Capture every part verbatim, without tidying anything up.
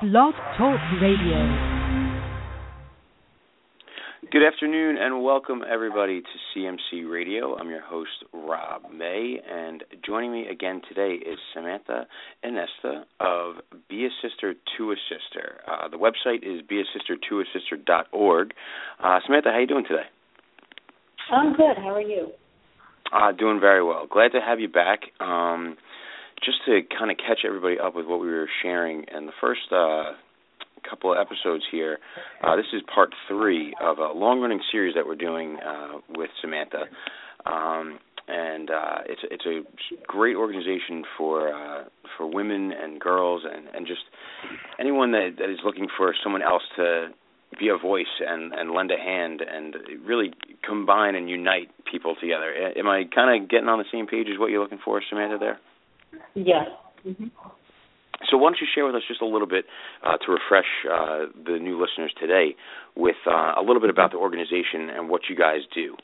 Blog Talk Radio. Good afternoon and welcome everybody to C M C Radio. I'm your host, Rob May, and joining me again today is Samantha Inesta of Be a Sister to a Sister. Uh, the website is be a sister to a sister dot org. Uh, Samantha, how are you doing today? I'm good. How are you? Uh, doing very well. Glad to have you back. Um, just to kind of catch everybody up with what we were sharing in the first uh couple of episodes here. Uh, this is part three of a long-running series that we're doing uh, with Samantha, um, and uh, it's it's a great organization for uh, for women and girls and, and just anyone that, that is looking for someone else to be a voice and, and lend a hand and really combine and unite people together. Am I kind of getting on the same page as what you're looking for, Samantha, there? Yes. Mm-hmm. So why don't you share with us just a little bit uh, to refresh uh, the new listeners today with uh, a little bit about the organization and what you guys do?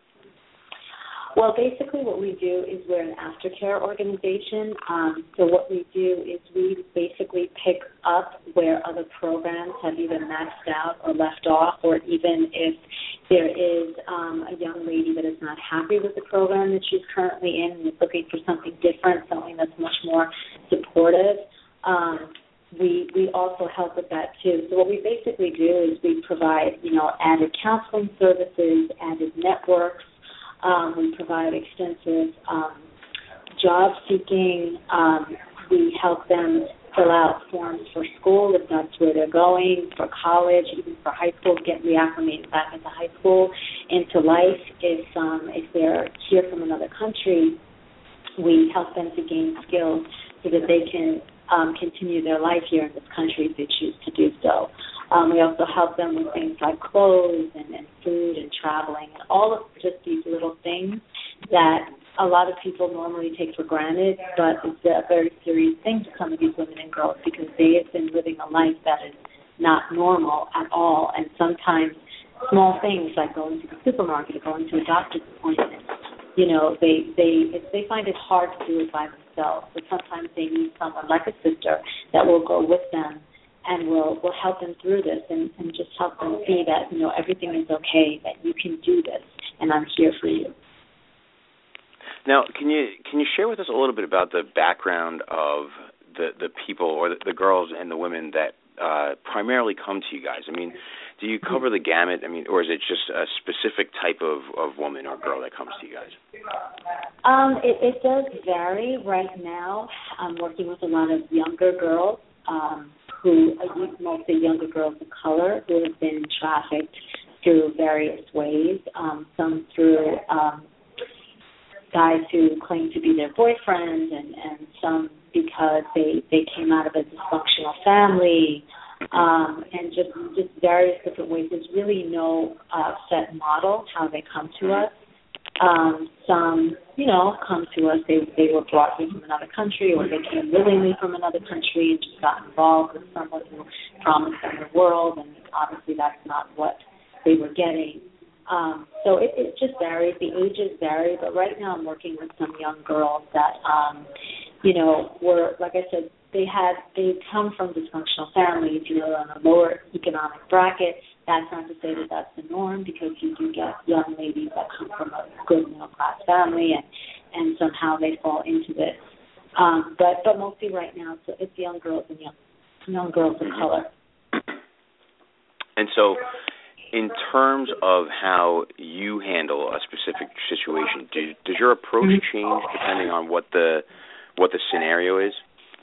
Well, basically what we do is we're an aftercare organization. Um, so what we do is we basically pick up where other programs have either maxed out or left off, or even if there is um, a young lady that is not happy with the program that she's currently in and is looking for something different, something that's much more supportive. Um, we we also help with that too. So what we basically do is we provide, you know, added counseling services, added networks. Um, we provide extensive um, job seeking. Um, we help them fill out forms for school if that's where they're going, for college, even for high school, get reacclimated back into high school, into life. If um, if they're here from another country, we help them to gain skills so that they can Um, continue their life here in this country if they choose to do so. Um, we also help them with things like clothes and, and food and traveling and all of just these little things that a lot of people normally take for granted, but it's a very serious thing to some of these women and girls because they have been living a life that is not normal at all, and sometimes small things like going to the supermarket or going to a doctor's appointment, you know, they, they, they find it hard to do it by themselves, but sometimes they need someone like a sister that will go with them and will, will help them through this and, and just help them see that, you know, everything is okay, that you can do this, and I'm here for you. Now, can you can you share with us a little bit about the background of the, the people or the, the girls and the women that uh, primarily come to you guys? I mean, do you cover the gamut? I mean, or is it just a specific type of, of woman or girl that comes to you guys? Um, it, it does vary. Right now, I'm working with a lot of younger girls um, who are mostly younger girls of color who have been trafficked through various ways, um, some through um, guys who claim to be their boyfriend, and, and some because they, they came out of a dysfunctional family, um, and just just various different ways. There's really no uh, set model how they come to us. Um, some, you know, come to us, they they were brought here from another country, or they came willingly from another country and just got involved with someone who promised them the world, and obviously that's not what they were getting. Um, so it, it just varies. The ages vary, but right now I'm working with some young girls that, um, you know, were, like I said, they had, they come from dysfunctional families, you know, on a lower economic bracket. That's not to say that that's the norm, because you do get young ladies that come from a good middle-class family, and, and somehow they fall into this. Um, but, but mostly right now, so it's young girls and young, young girls of color. And so in terms of how you handle a specific situation, do, does your approach change depending on what the what the scenario is?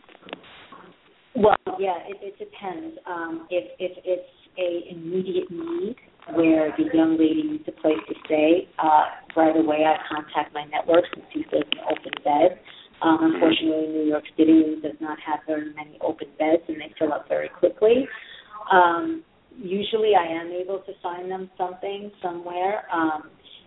Well, yeah, it, it depends. Um, if, if it's a immediate need where the young lady needs a place to stay, uh, right away I contact my networks and see if there's an open bed. Um, unfortunately, New York City does not have very many open beds, and they fill up very quickly. Um, usually I am able to find them something somewhere. Um,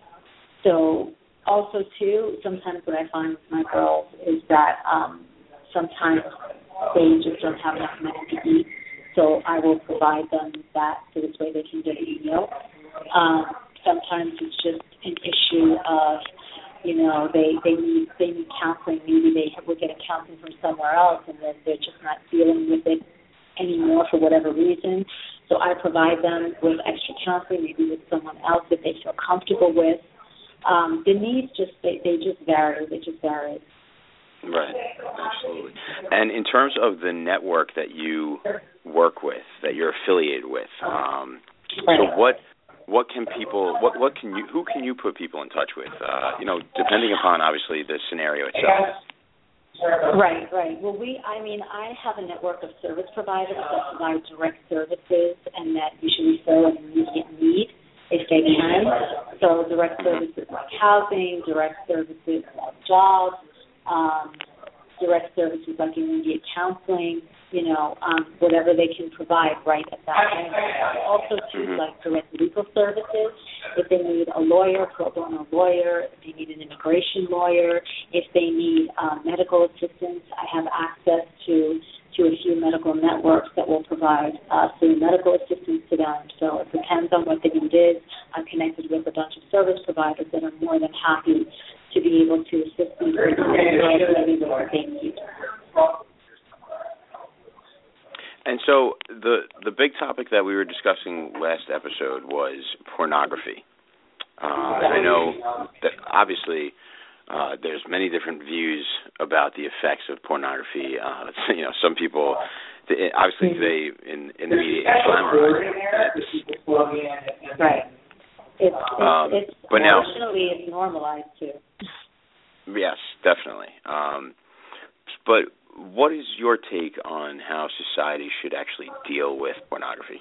so also, too, sometimes what I find with my girls is that um, sometimes they just don't have enough money to eat, so I will provide them that so this way they can get a meal. Um, sometimes it's just an issue of, you know, they, they need they need counseling. Maybe they were getting counseling from somewhere else, and then they're just not dealing with it any more for whatever reason. So I provide them with extra counseling, maybe with someone else that they feel comfortable with. Um, the needs just, they, they just vary. They just vary. Right, absolutely. And in terms of the network that you work with, that you're affiliated with, um, right. so what what can people, what what can you, who can you put people in touch with? Uh, you know, depending upon obviously the scenario itself. Right, right. Well, we, I mean, I have a network of service providers that provide direct services and that usually fill an immediate need if they can. So direct services like housing, direct services like jobs, um, direct services like immediate counseling, you know, um, whatever they can provide right at that moment. Also, too, Mm-hmm. like direct legal services, if they need a lawyer, pro bono lawyer, if they need an immigration lawyer, if they need um, medical assistance, I have access to to a few medical networks that will provide uh, free medical assistance to them. So it depends on what the need is. I'm connected with a bunch of service providers that are more than happy to be able to assist them with what they need. And so the the big topic that we were discussing last episode was pornography. Uh, and I know that obviously uh, there's many different views about the effects of pornography. Uh, you know, some people, obviously today in, in the media, it's glamorized. Right. It's, it's, um, it's but now, unfortunately, it's normalized too. Yes, definitely. Um, but what is your take on how society should actually deal with pornography?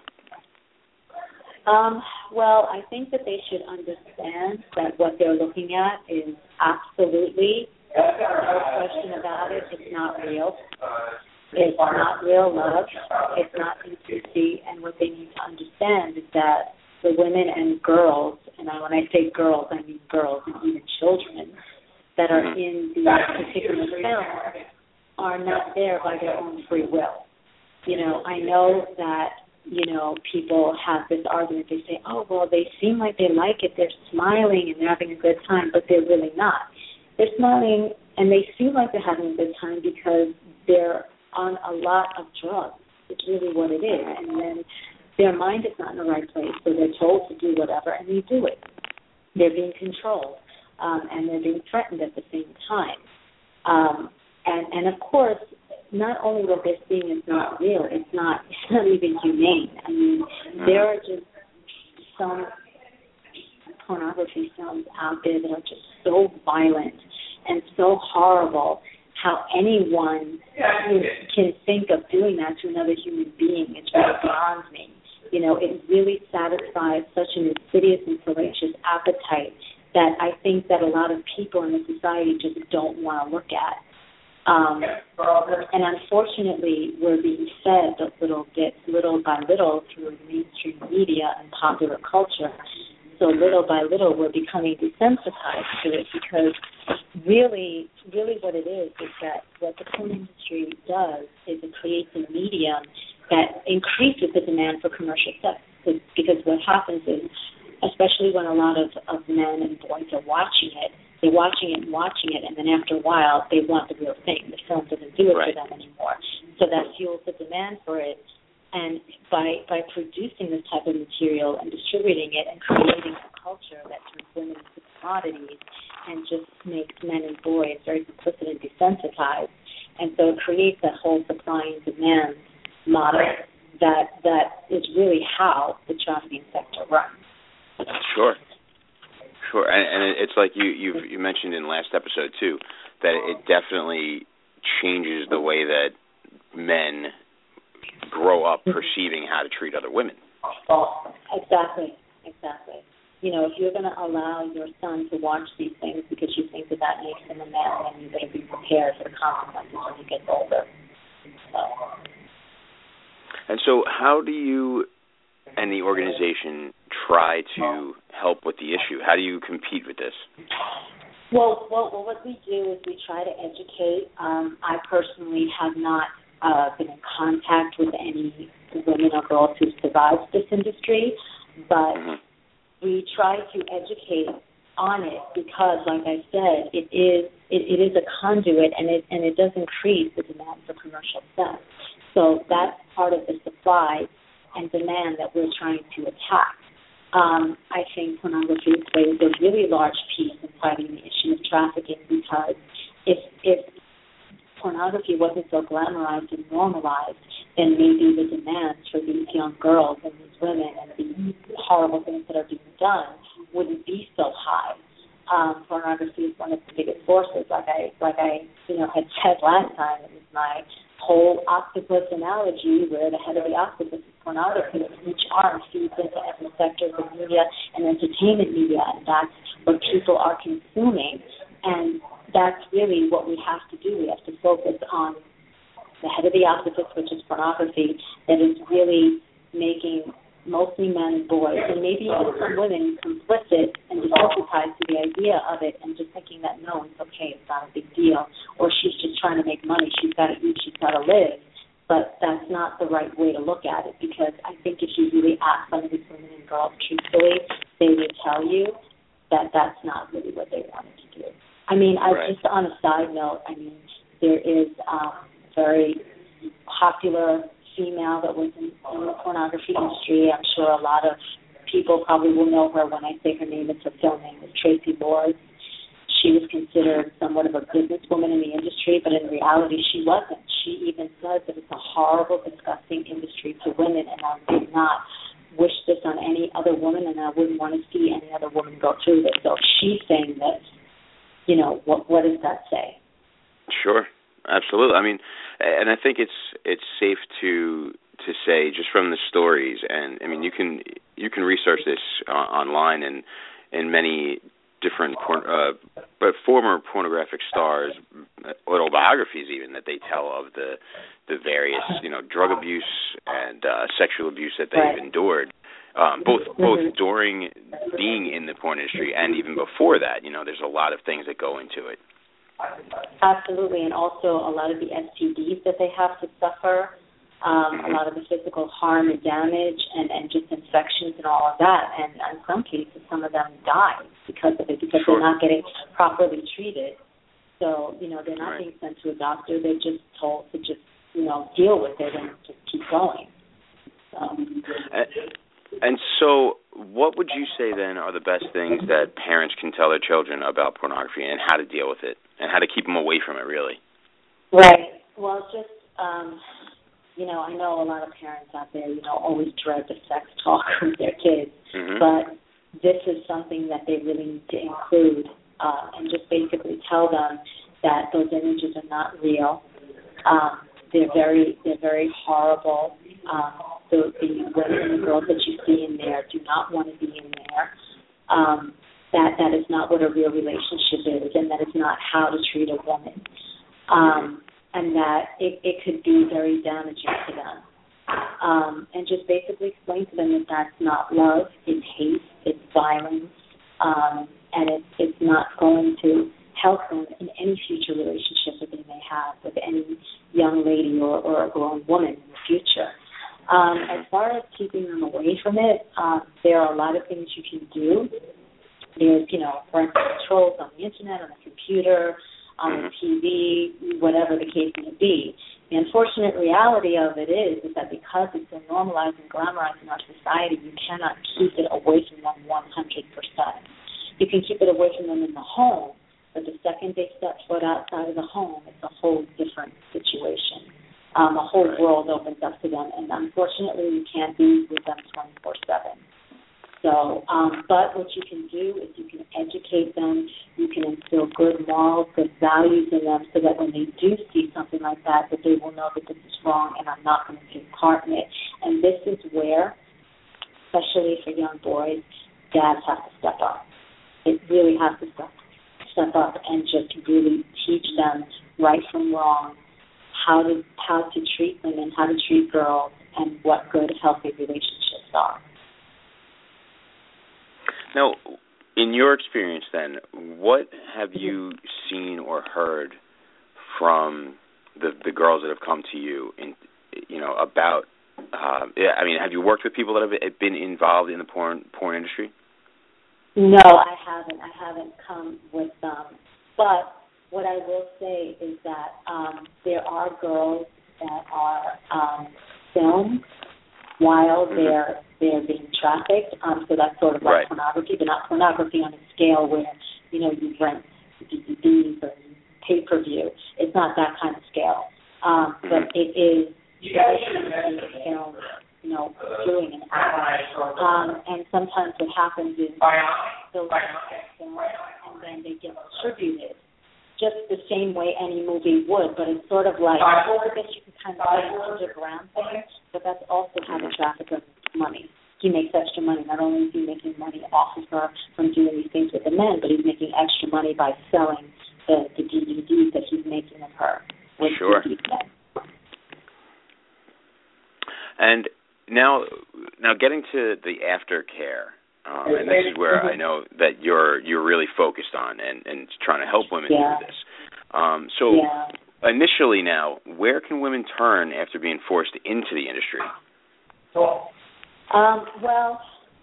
Um, well, I think that they should understand that what they're looking at is absolutely, no question about it, it's not real. It's not real love. It's not intimacy. And what they need to understand is that the women and girls, and when I say girls, I mean girls and even children, that are in the particular film are not there by their own free will. You know, I know that, you know, people have this argument. They say, oh, well, they seem like they like it. They're smiling and they're having a good time, but they're really not. They're smiling and they seem like they're having a good time because they're on a lot of drugs. It's really what it is. And then their mind is not in the right place, so they're told to do whatever, and they do it. They're being controlled, um, and they're being threatened at the same time. Um, and, and, of course, not only what they're seeing is not real, it's not, it's not even humane. I mean, there are just some pornography films out there that are just so violent and so horrible. How anyone can, can think of doing that to another human being is really beyond me. You know, it really satisfies such an insidious and voracious appetite that I think that a lot of people in the society just don't want to look at. Um, and unfortunately, we're being fed those little bits, little by little, through the mainstream media and popular culture. So little by little, we're becoming desensitized to it because really, really what it is is that what the porn industry does is it creates a medium that increases the demand for commercial sex. Because what happens is, especially when a lot of, of men and boys are watching it, they're watching it and watching it, and then after a while, they want the real thing. The film doesn't do it right. for them anymore. So that fuels the demand for it. And by by producing this type of material and distributing it and creating a culture that turns women into commodities and just makes men and boys very complicit and desensitized, and so it creates that whole supply and demand model that that is really how the trafficking sector runs. Sure, sure, and, and it's like you you you mentioned in the last episode too that it definitely changes the way that men grow up perceiving how to treat other women. Exactly, exactly. You know, if you're going to allow your son to watch these things because you think that that makes him a man, then you better be prepared for the consequences when he gets older. So. And so how do you and the organization try to help with the issue? How do you compete with this? Well, well, well what we do is we try to educate. Um, I personally have not Uh, been in contact with any women or girls who survived this industry, but mm-hmm. we try to educate on it because, like I said, it is it, it is a conduit and it and it does increase the demand for commercial sex. So that's part of the supply and demand that we're trying to attack. Um, I think pornography plays a really large piece in fighting the issue of trafficking, because if if pornography wasn't so glamorized and normalized, then maybe the demands for these young girls and these women and these horrible things that are being done wouldn't be so high. Um, pornography is one of the biggest forces. Like I, like I, you know, had said last time, it was my whole octopus analogy, where the head of the octopus is pornography, and each arm feeds into every sector of media and entertainment media, and that's what people are consuming. And that's really what we have to do. We have to focus on the head of the octopus, which is pornography, that is really making mostly men and boys, and maybe even some women, complicit and desensitized to the idea of it, and just thinking that, no, it's okay, it's not a big deal, or she's just trying to make money, she's got to eat, she's got to live. But that's not the right way to look at it, because I think if you really ask some of these women and girls truthfully, they would tell you that that's not really what they wanted to do. I mean, I, right. just on a side note, I mean, there is um, very popular female that was in, in the pornography industry. I'm sure a lot of people probably will know her when I say her name. It's her film name is Tracy Lords. She was considered somewhat of a businesswoman in the industry, but in reality she wasn't. She even said that it's a horrible, disgusting industry to women, and I would not wish this on any other woman, and I wouldn't want to see any other woman go through this. So if she's saying this, you know, what what does that say? Sure. Absolutely. I mean, and I think it's it's safe to to say, just from the stories, and I mean, you can you can research this uh, online, and in many different porn, uh, but former pornographic stars, autobiographies even, that they tell of the the various, you know, drug abuse and uh, sexual abuse that they've right. endured. Um, both mm-hmm. both during being in the porn industry and even before that. You know, there's a lot of things that go into it. Absolutely, and also a lot of the S T Ds that they have to suffer, um, a lot of the physical harm and damage, and, and just infections and all of that. And in some cases, some of them die because of it, because sure. they're not getting properly treated. So, you know, they're not right. being sent to a doctor. They're just told to just, you know, deal with it and just keep going. So. And, and so what would you say, then, are the best things that parents can tell their children about pornography and how to deal with it and how to keep them away from it, really? Right. Well, just, um, you know, I know a lot of parents out there, you know, always dread the sex talk with their kids, mm-hmm. but this is something that they really need to include, uh, and just basically tell them that those images are not real. Um, they're very, they're very horrible. Um, the, the women and the girls that you see in there do not want to be in there. Um, that that is not what a real relationship is, and that is not how to treat a woman. Um, and that it, it could be very damaging to them. Um, and just basically explain to them that that's not love, it's hate, it's violence, um, and it, it's not going to help them in any future relationship that they may have with any young lady or, or a grown woman in the future. Um, as far as keeping them away from it, um, there are a lot of things you can do. There's, you know, parental controls on the internet, on the computer, on the T V, whatever the case may be. The unfortunate reality of it is, is that because it's so normalized and glamorized in our society, you cannot keep it away from them one hundred percent. You can keep it away from them in the home, but the second they step foot outside of the home, it's a whole different situation. Um, a whole world opens up to them, and unfortunately, you can't be with them twenty-four seven. So, um, but what you can do is you can educate them, you can instill good morals, good values in them, so that when they do see something like that, that they will know that this is wrong and I'm not going to take part in it. And this is where, especially for young boys, dads have to step up. It really has to step, step up and just really teach them right from wrong, how to how to treat women, how to treat girls, and what good, healthy relationships are. Now, in your experience then, what have you seen or heard from the the girls that have come to you, in, you know, about, uh, I mean, have you worked with people that have been involved in the porn porn industry? No, I haven't. I haven't come with them. But what I will say is that um, there are girls that are um, filmed while mm-hmm. they're they're being trafficked. Um, so that's sort of like right. pornography, but not pornography on a scale where, you know, you rent D V Ds or pay-per-view. It's not that kind of scale. Um, mm-hmm. But it is being filmed, you know, doing an act. Um, and sometimes what happens is those get filmed and then they get distributed just the same way any movie would, but it's sort of like, I guess you could kind of say an underground thing, but that's also how the trafficker makes money. He makes extra money. Not only is he making money off of her from doing these things with the men, but he's making extra money by selling the, the D V Ds that he's making of her with sure. D V Ds. And now, now getting to the aftercare, Um, and this is where I know that you're you're really focused on and, and trying to help women yeah. do this. Um, so yeah. initially now, where can women turn after being forced into the industry? Um, well,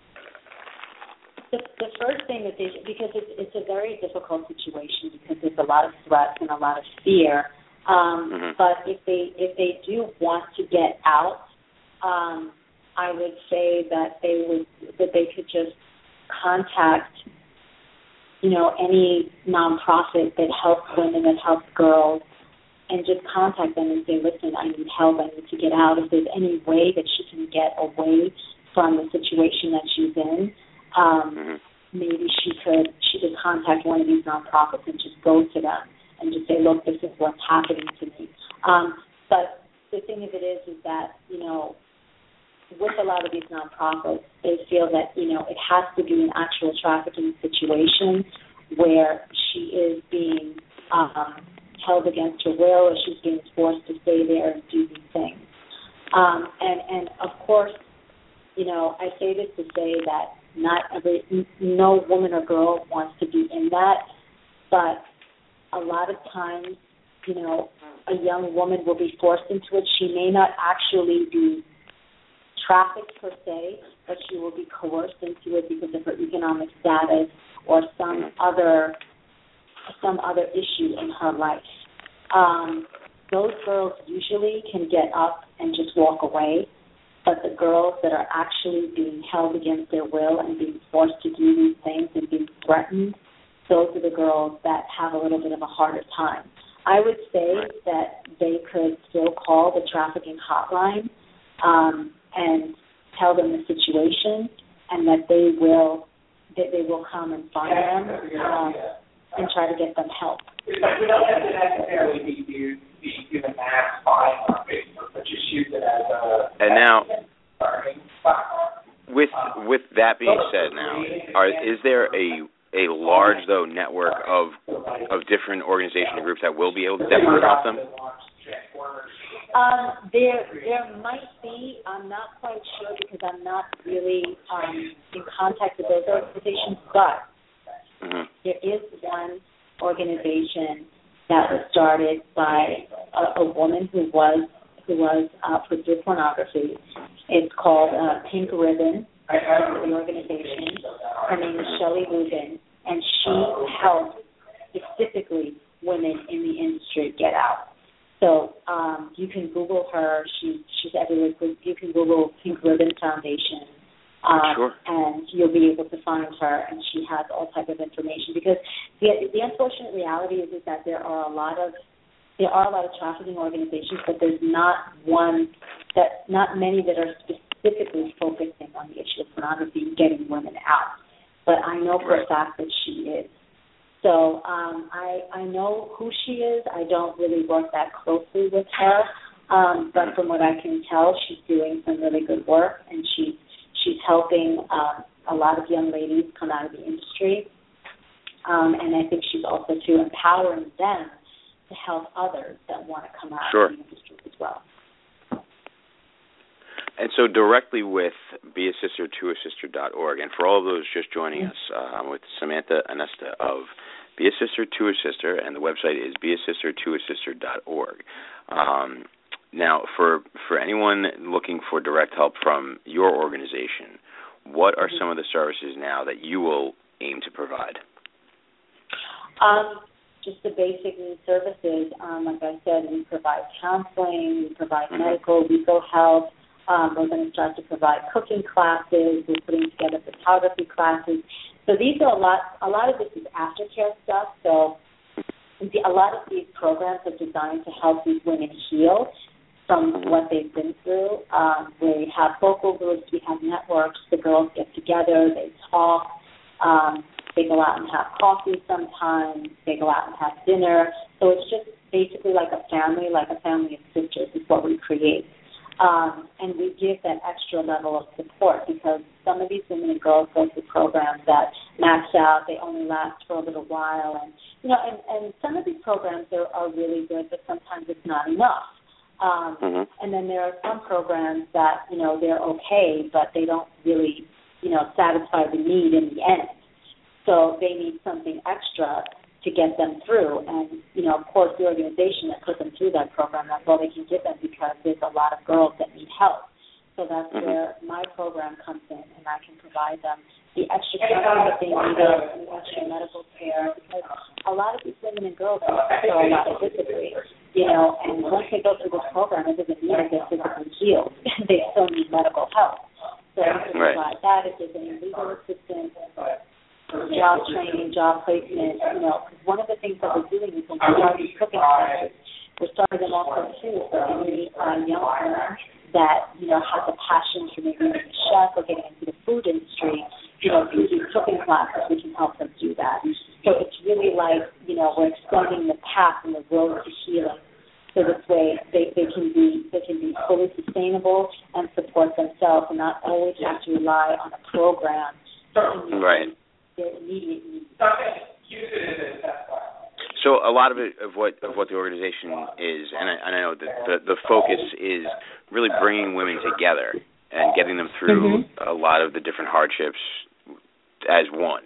the, the first thing that they, because it's, it's a very difficult situation because there's a lot of threats and a lot of fear, um, mm-hmm. but if they if they do want to get out, um, I would say that they would that they could just contact, you know, any nonprofit that helps women, that helps girls, and just contact them and say, listen, I need help, I need to get out. If there's any way that she can get away from the situation that she's in, um, mm-hmm. maybe she could she could contact one of these nonprofits and just go to them and just say, look, this is what's happening to me. Um, but the thing of it is, is that, you know, with a lot of these nonprofits, they feel that, you know, it has to be an actual trafficking situation where she is being um, held against her will, or she's being forced to stay there and do these things. Um, and, and, of course, you know, I say this to say that not every, no woman or girl wants to be in that, but a lot of times, you know, a young woman will be forced into it. She may not actually be trafficked per se, but she will be coerced into it because of her economic status or some other some other issue in her life. Um, those girls usually can get up and just walk away, but the girls that are actually being held against their will and being forced to do these things and being threatened, those are the girls that have a little bit of a harder time. I would say that they could still call the trafficking hotline um, and tell them the situation, and that they will that they will come and find them um, and try to get them help. We don't have to necessarily be used be given mass buying on Facebook, but just use it as a. And now, with with that being said, now are, is there a a large though network of of different organizations and groups that will be able to definitely help them? Um, there, there might be. I'm not quite sure because I'm not really um, in contact with those organizations. But mm-hmm. there is one organization that was started by a, a woman who was who was uh, produced pornography. It's called uh, Pink Ribbon. The organization. Her name is Shelley Rubin, and she helps specifically women in the industry get out. So um, you can Google her. She, she's everywhere. You can Google Pink Ribbon Foundation, um, sure. and you'll be able to find her. And she has all type of information. Because the the unfortunate reality is, is that there are a lot of there are a lot of trafficking organizations, but there's not one that not many that are specifically focusing on the issue of pornography and getting women out. But I know for a fact that she is. So um, I, I know who she is. I don't really work that closely with her, um, but from what I can tell, she's doing some really good work, and she, she's helping uh, a lot of young ladies come out of the industry. Um, and I think she's also, too, empowering them to help others that want to come out sure. of the industry as well. And so directly with be a sister to a sister dot org, and for all of those just joining us, uh, I'm with Samantha Anesta of Be a Sister to a Sister, and the website is be a sister to a sister dot org. Um, now, for for anyone looking for direct help from your organization, what are some of the services now that you will aim to provide? Um, just the basic needs services. Um, like I said, we provide counseling, we provide mm-hmm. medical, legal help. Um, we're going to start to provide cooking classes. We're putting together photography classes. So these are a lot. A lot of this is aftercare stuff. So the, a lot of these programs are designed to help these women heal from what they've been through. Um, we have focal groups. We have networks. The girls get together. They talk. Um, they go out and have coffee sometimes. They go out and have dinner. So it's just basically like a family, like a family of sisters is what we create. Um, and we give that extra level of support because some of these women and girls go through programs that max out. They only last for a little while. And, you know, and, and some of these programs are, are really good, but sometimes it's not enough. Um, mm-hmm. And then there are some programs that, you know, they're okay, but they don't really, you know, satisfy the need in the end. So they need something extra to get them through. And, you know, of course, the organization that put them through that program, that's all they can give them because there's a lot of girls that need help. So that's mm-hmm. where my program comes in, and I can provide them the extra care that they need, the extra medical care, because a lot of these women and girls are still a lot of disability, you know, and once they go through this program, it doesn't mean that they're physically healed. They still need medical help. So I can provide that if there's any legal assistance, job training, job placement, you know, because one of the things that we're doing is when we start these cooking classes, we're starting them off with too for any uh, young women that, you know, have a passion for maybe being a chef or getting into the food industry, you know, through these cooking classes, we can help them do that. So it's really like, you know, we're extending the path and the road to healing. So this way they, they can be they can be fully sustainable and support themselves and not always have to rely on a program. Right. Their immediate needs. So a lot of it of what of what the organization is, and I, and I know that the, the focus is really bringing women together and getting them through mm-hmm. a lot of the different hardships as one.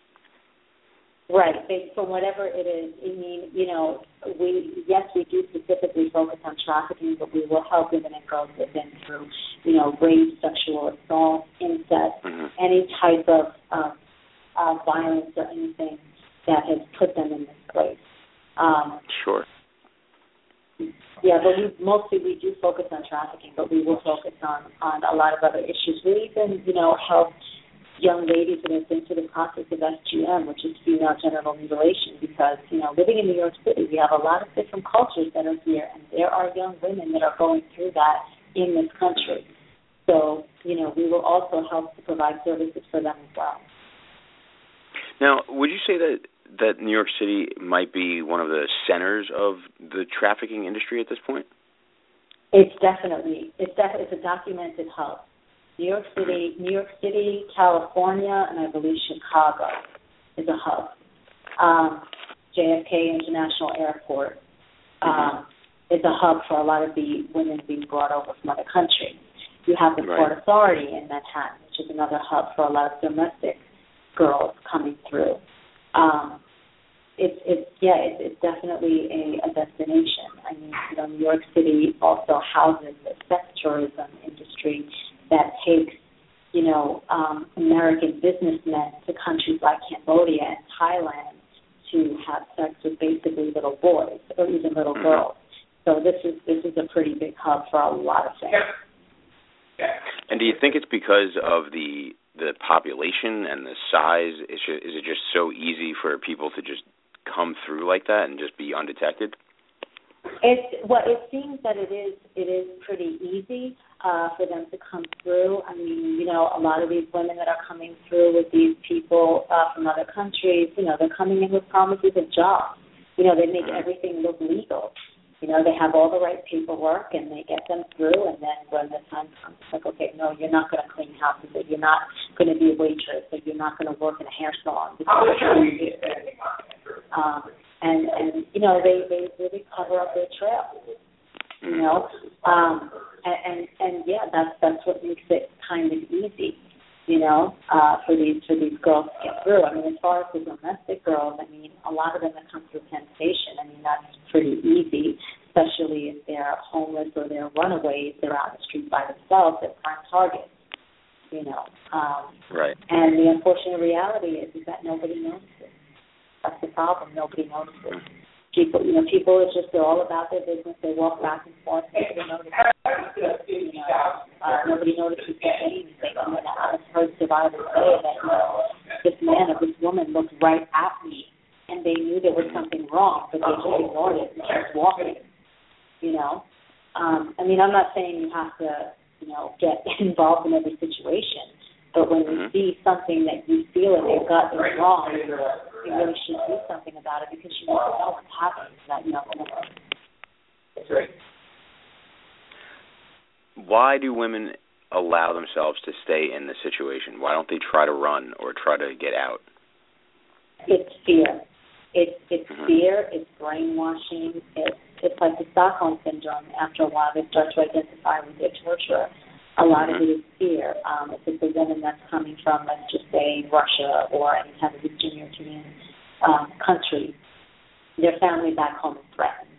Right. So whatever it is, I mean, you know, we yes, we do specifically focus on trafficking, but we will help women and girls get in through, you know, rape, sexual assault, incest, mm-hmm. any type of um, Uh, violence or anything that has put them in this place. Um, sure. Yeah, but we mostly we do focus on trafficking, but we will focus on, on a lot of other issues. We even, you know, help young ladies that have been through the process of F G M, which is female genital mutilation, because, you know, living in New York City, we have a lot of different cultures that are here, and there are young women that are going through that in this country. So, you know, we will also help to provide services for them as well. Now, would you say that, that New York City might be one of the centers of the trafficking industry at this point? It's definitely it's definitely it's a documented hub. New York City, New York City, California, and I believe Chicago is a hub. Um, J F K International Airport um, mm-hmm. is a hub for a lot of the women being brought over from other countries. You have the right. Port Authority in Manhattan, which is another hub for a lot of domestic girls coming through. Um, it's it's yeah, it's, it's definitely a, a destination. I mean, you know, New York City also houses the sex tourism industry that takes, you know, um, American businessmen to countries like Cambodia and Thailand to have sex with basically little boys or even little mm-hmm. girls. So this is this is a pretty big hub for a lot of things. And do you think it's because of the the population and the size? Is it, is it just so easy for people to just come through like that and just be undetected? It's well, it seems that it is it is pretty easy uh, for them to come through. I mean, you know, a lot of these women that are coming through with these people uh, from other countries, you know, they're coming in with promises of jobs. You know, they make everything look legal. You know, they have all the right paperwork, and they get them through, and then when the time comes, it's like, okay, no, you're not going to clean houses, or you're not going to be a waitress, or you're not going to work in a hair salon. Um, and, and, you know, they, they really cover up their trail, you know. Um, and, and, and, yeah, that's that's what makes it kind of easy, you know, uh, for these for these girls to get through. I mean, as far as the domestic girls, I mean, a lot of them that come through temptation, I mean, that's pretty easy, especially if they're homeless or they're runaways, they're out in the street by themselves, they're prime targets, you know. Um, right. And the unfortunate reality is, is that nobody notices. That's the problem. Nobody notices. People, you know, people are just, they're all about their business. They walk back and forth. Nobody notices. You know, uh, nobody notices anything. I mean, I've heard survivors say that, you know, this man or this woman looked right at me, and they knew there was something wrong, but they just ignored it and kept walking. You know, um, I mean, I'm not saying you have to, you know, get involved in every situation, but when you see something that you feel in your gut is wrong, you really should do something about it because you never know what's happening to that young woman. That's right. Why do women allow themselves to stay in the situation? Why don't they try to run or try to get out? It's fear. It's it's mm-hmm. fear. It's brainwashing. It's it's like the Stockholm syndrome. After a while, they start to identify with their torturer. A lot mm-hmm. of it is fear. Um, if it's a woman that's coming from, let's just say, Russia or any kind of Eastern European um, country, their family back home is threatened.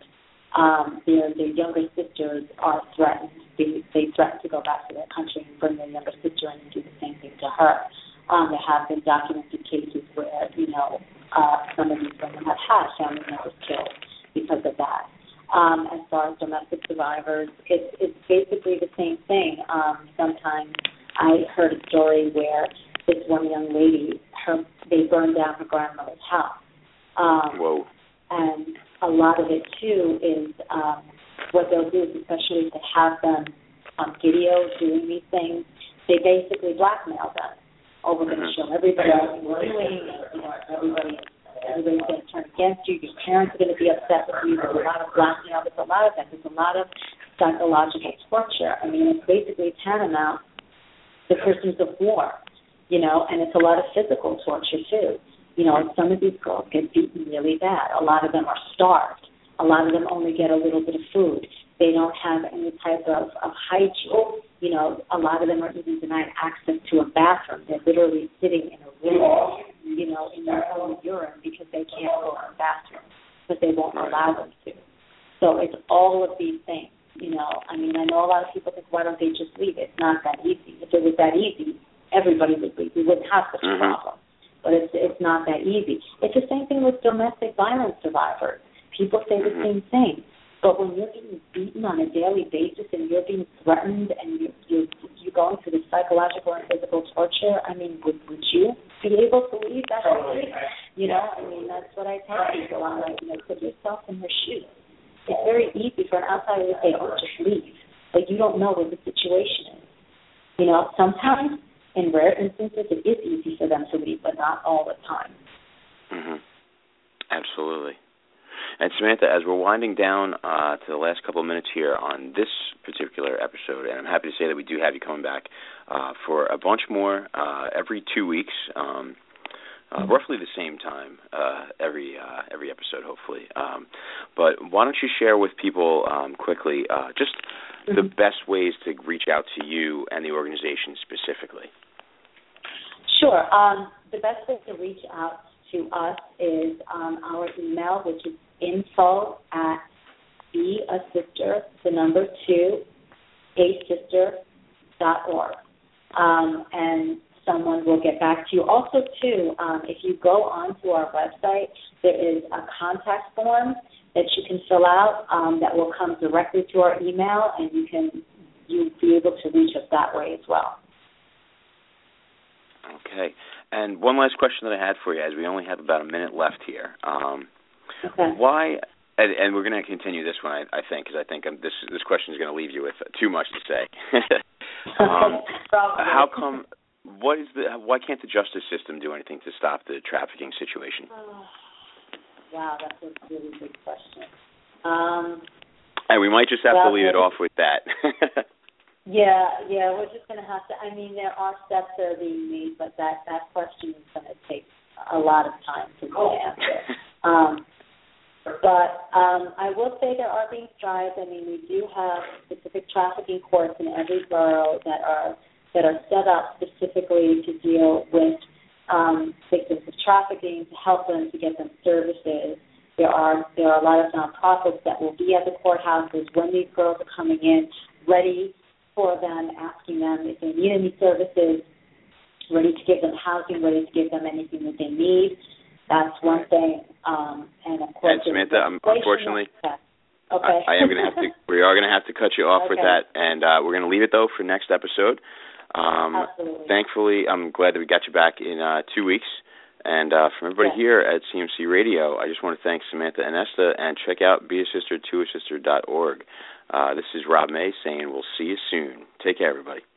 Um, their their younger sisters are threatened. They they threaten to go back to their country and bring their younger sister in and do the same thing to her. Um, there have been documented cases where, you know, uh, some of these women have had family members killed because of that. Um, as far as domestic survivors, it's, it's basically the same thing. Um, sometimes I heard a story where this one young lady, her they burned down her grandmother's house. Um, Whoa. And a lot of it, too, is um, what they'll do, is especially if they have them on video doing these things, they basically blackmail them. Oh, we're going to show everybody what you're doing, you know, everybody, everybody's going to turn against you, your parents are going to be upset with you, there's a lot of blackmail, there's a lot of that, there's a lot of psychological torture. I mean, it's basically tantamount to prisoners of war, you know, and it's a lot of physical torture, too. You know, some of these girls get beaten really bad. A lot of them are starved. A lot of them only get a little bit of food. They don't have any type of, of hygiene. You know, a lot of them are even denied access to a bathroom. They're literally sitting in a room, you know, in their own urine because they can't go to the bathroom, but they won't allow them to. So it's all of these things, you know. I mean, I know a lot of people think, why don't they just leave? It's not that easy. If it was that easy, everybody would leave. We wouldn't have such a mm-hmm. problem. But it's it's not that easy. It's the same thing with domestic violence survivors. People say the same thing. But when you're being beaten on a daily basis and you're being threatened and you're, you're, you're going through the psychological and physical torture, I mean, would, would you be able to leave that country? You know, I mean, that's what I tell people. I'm like, you know, put yourself in their shoes. It's very easy for an outsider to say, oh, just leave. But you don't know what the situation is. You know, sometimes, in rare instances, it is easy for them to leave, but not all the time. Mm-hmm. Absolutely. And Samantha, as we're winding down uh, to the last couple of minutes here on this particular episode, and I'm happy to say that we do have you coming back uh, for a bunch more uh, every two weeks, um, uh, roughly the same time uh, every uh, every episode, hopefully. Um, but why don't you share with people um, quickly uh, just the best ways to reach out to you and the organization specifically? Sure. Um, the best way to reach out to us is um, our email, which is info at be a sister, the number two, a sister dot org. Um, and someone will get back to you. Also, too, um, if you go onto our website, there is a contact form that you can fill out um, that will come directly to our email, and you can you'll be able to reach us that way as well. Okay. And one last question that I had for you, as we only have about a minute left here. Um, okay. Why, and, and we're going to continue this one, I, I think, because I think I'm, this this question is going to leave you with too much to say. um, how come, what is the, why can't the justice system do anything to stop the trafficking situation? Oh, wow, that's a really big question. Um, and we might just have well, to leave it off with that. Yeah, yeah, we're just going to have to, I mean, there are steps that are being made, but that, that question is going to take a lot of time to answer. Um, but um, I will say there are being strides. I mean, we do have specific trafficking courts in every borough that are that are set up specifically to deal with um, victims of trafficking, to help them, to get them services. There are there are a lot of nonprofits that will be at the courthouses when these girls are coming in, ready for them, asking them if they need any services, ready to give them housing, ready to give them anything that they need. That's one thing. Um, and of course, and Samantha, um, unfortunately, okay. I, I am going to have to. We are going to have to cut you off okay. with that, and uh, we're going to leave it though for next episode. Um, Absolutely. Thankfully, I'm glad that we got you back in uh, two weeks. And uh, from everybody yes. here at C M C Radio, I just want to thank Samantha and Esta, and check out be a sister to a sister dot org. Uh, this is Rob May saying we'll see you soon. Take care, everybody.